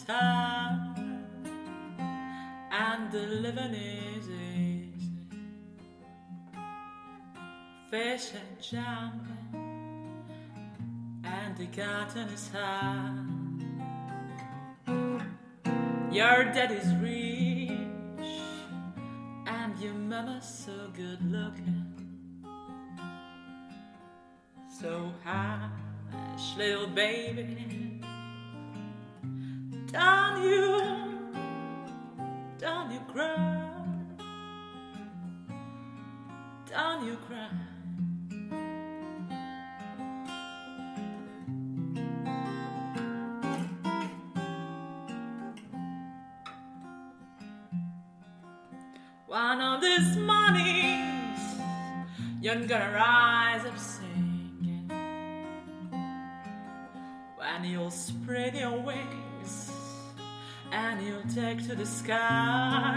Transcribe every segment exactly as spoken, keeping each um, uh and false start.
is hard, and the living is easy. Fish and jumping, and the garden is hard. Your daddy's rich, and your mama's so good looking. So hush, little baby, don't you, don't you cry, don't you cry. One of these mornings, you're gonna rise up singing, when you'll spread your wings and you'll take to the sky.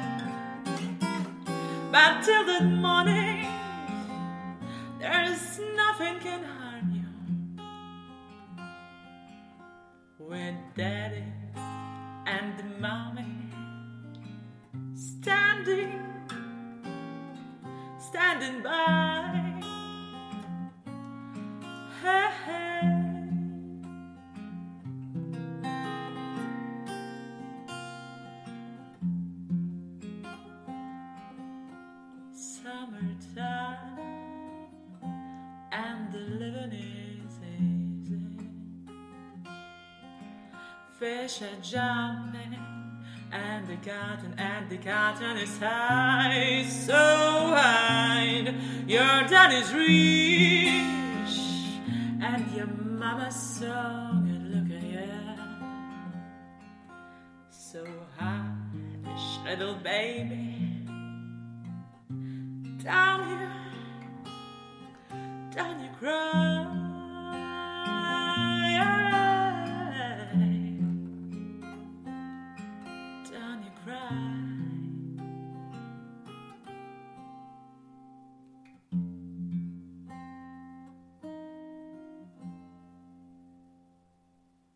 But till that morning, there's nothing can harm you. With daddy and the mommy standing, standing by. Hey, hey. Summertime, and the living is easy. Fish are jumping, and the garden, and the garden is high, so high. Your dad is rich, and your mama's so good looking, yeah. So hush, little baby, down here, down you cry. Down you cry.